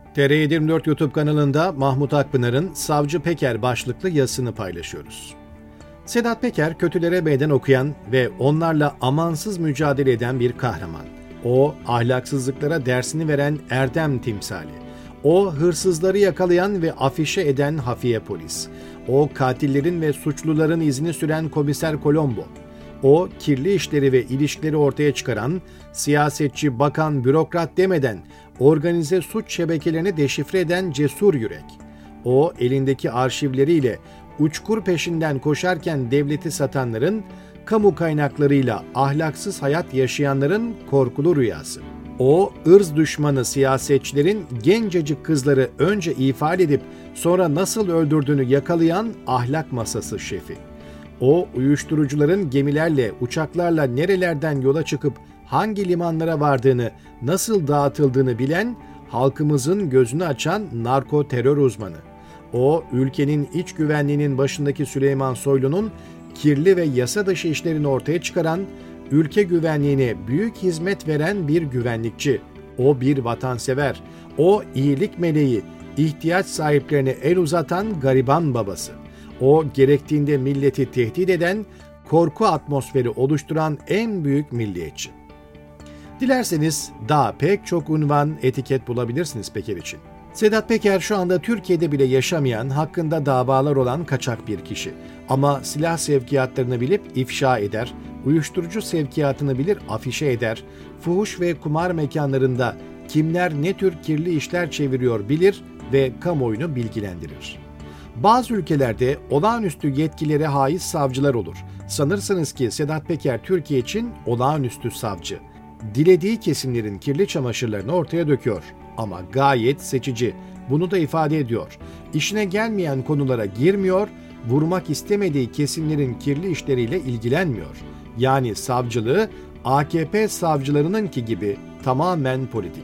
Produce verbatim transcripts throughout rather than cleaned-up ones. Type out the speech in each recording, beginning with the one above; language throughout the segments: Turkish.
T R yedi yirmi dört YouTube kanalında Mahmut Akpınar'ın Savcı Peker başlıklı yazısını paylaşıyoruz. Sedat Peker, kötülere meydan okuyan ve onlarla amansız mücadele eden bir kahraman. O, ahlaksızlıklara dersini veren erdem timsali. O, hırsızları yakalayan ve afişe eden hafiye polis. O, katillerin ve suçluların izini süren komiser Colombo. O, kirli işleri ve ilişkileri ortaya çıkaran, siyasetçi, bakan, bürokrat demeden organize suç şebekelerini deşifre eden cesur yürek. O, elindeki arşivleriyle uçkur peşinden koşarken devleti satanların, kamu kaynaklarıyla ahlaksız hayat yaşayanların korkulu rüyası. O, ırz düşmanı siyasetçilerin gencecik kızları önce ifade edip sonra nasıl öldürdüğünü yakalayan ahlak masası şefi. O, uyuşturucuların gemilerle, uçaklarla nerelerden yola çıkıp hangi limanlara vardığını, nasıl dağıtıldığını bilen, halkımızın gözünü açan narko terör uzmanı. O, ülkenin iç güvenliğinin başındaki Süleyman Soylu'nun kirli ve yasa dışı işlerini ortaya çıkaran, ülke güvenliğine büyük hizmet veren bir güvenlikçi. O bir vatansever. O iyilik meleği, ihtiyaç sahiplerine el uzatan gariban babası. O gerektiğinde milleti tehdit eden, korku atmosferi oluşturan en büyük milliyetçi. Dilerseniz daha pek çok unvan, etiket bulabilirsiniz Peker için. Sedat Peker şu anda Türkiye'de bile yaşamayan, hakkında davalar olan kaçak bir kişi. Ama silah sevkiyatlarını bilip ifşa eder, uyuşturucu sevkiyatını bilir afişe eder, fuhuş ve kumar mekanlarında kimler ne tür kirli işler çeviriyor bilir ve kamuoyunu bilgilendirir. Bazı ülkelerde olağanüstü yetkilere haiz savcılar olur. Sanırsınız ki Sedat Peker Türkiye için olağanüstü savcı. Dilediği kesimlerin kirli çamaşırlarını ortaya döküyor. Ama gayet seçici. Bunu da ifade ediyor. İşine gelmeyen konulara girmiyor, vurmak istemediği kesimlerin kirli işleriyle ilgilenmiyor. Yani savcılığı A K P savcılarınınki gibi tamamen politik.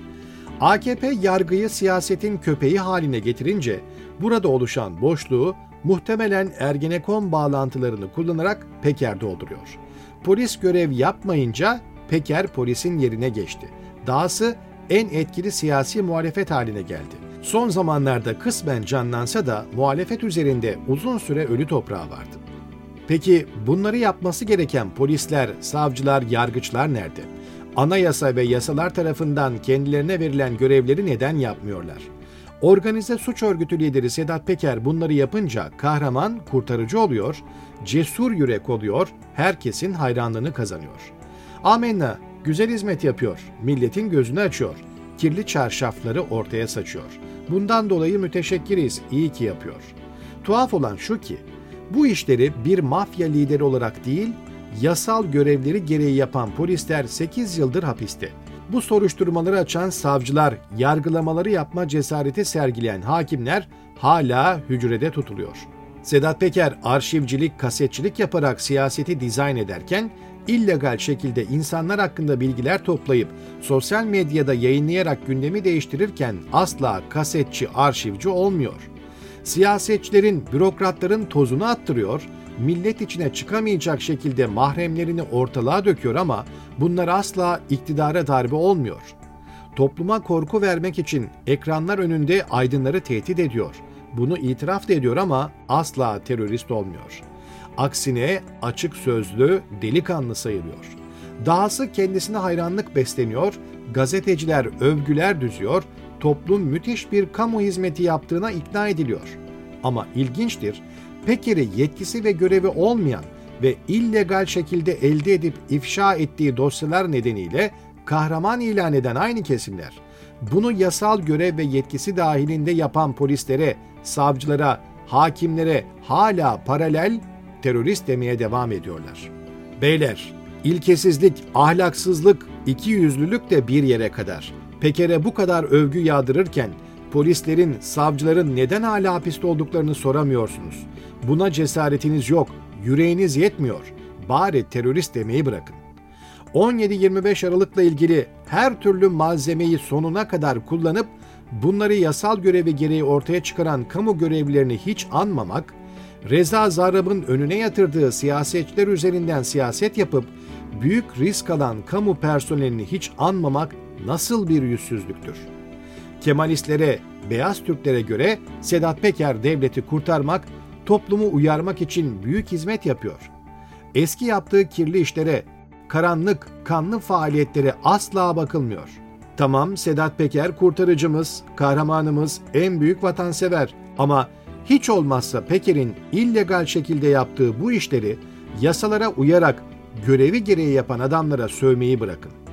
A K P yargıyı siyasetin köpeği haline getirince burada oluşan boşluğu muhtemelen Ergenekon bağlantılarını kullanarak Peker dolduruyor. Polis görev yapmayınca Peker polisin yerine geçti. Dahası en etkili siyasi muhalefet haline geldi. Son zamanlarda kısmen canlansa da muhalefet üzerinde uzun süre ölü toprağı vardı. Peki bunları yapması gereken polisler, savcılar, yargıçlar nerede? Anayasa ve yasalar tarafından kendilerine verilen görevleri neden yapmıyorlar? Organize suç örgütü lideri Sedat Peker bunları yapınca kahraman, kurtarıcı oluyor, cesur yürek oluyor, herkesin hayranlığını kazanıyor. Amenna, güzel hizmet yapıyor, milletin gözünü açıyor, kirli çarşafları ortaya saçıyor. Bundan dolayı müteşekkiriz, iyi ki yapıyor. Tuhaf olan şu ki, bu işleri bir mafya lideri olarak değil, yasal görevleri gereği yapan polisler sekiz yıldır hapiste. Bu soruşturmaları açan savcılar, yargılamaları yapma cesareti sergileyen hakimler hala hücrede tutuluyor. Sedat Peker arşivcilik, kasetçilik yaparak siyaseti dizayn ederken, illegal şekilde insanlar hakkında bilgiler toplayıp sosyal medyada yayınlayarak gündemi değiştirirken asla kasetçi, arşivci olmuyor. Siyasetçilerin, bürokratların tozunu attırıyor, millet içine çıkamayacak şekilde mahremlerini ortalığa döküyor ama bunlar asla iktidara darbe olmuyor. Topluma korku vermek için ekranlar önünde aydınları tehdit ediyor. Bunu itiraf da ediyor ama asla terörist olmuyor. Aksine açık sözlü, delikanlı sayılıyor. Dahası kendisine hayranlık besleniyor, gazeteciler övgüler düzüyor, toplum müthiş bir kamu hizmeti yaptığına ikna ediliyor. Ama ilginçtir, Peker'i yetkisi ve görevi olmayan ve illegal şekilde elde edip ifşa ettiği dosyalar nedeniyle kahraman ilan eden aynı kesimler, bunu yasal görev ve yetkisi dahilinde yapan polislere, savcılara, hakimlere hala paralel terörist demeye devam ediyorlar. Beyler, ilkesizlik, ahlaksızlık, ikiyüzlülük de bir yere kadar. Peker'e bu kadar övgü yağdırırken polislerin, savcıların neden hala hapiste olduklarını soramıyorsunuz. Buna cesaretiniz yok, yüreğiniz yetmiyor. Bari terörist demeyi bırakın. on yedi yirmi beş Aralık'la ilgili her türlü malzemeyi sonuna kadar kullanıp bunları yasal görevi gereği ortaya çıkaran kamu görevlilerini hiç anmamak, Reza Zarrab'ın önüne yatırdığı siyasetçiler üzerinden siyaset yapıp büyük risk alan kamu personelini hiç anmamak nasıl bir yüzsüzlüktür? Kemalistlere, beyaz Türklere göre Sedat Peker devleti kurtarmak, toplumu uyarmak için büyük hizmet yapıyor. Eski yaptığı kirli işlere, karanlık, kanlı faaliyetlere asla bakılmıyor. Tamam, Sedat Peker kurtarıcımız, kahramanımız, en büyük vatansever ama hiç olmazsa Peker'in illegal şekilde yaptığı bu işleri yasalara uyarak görevi gereği yapan adamlara sövmeyi bırakın.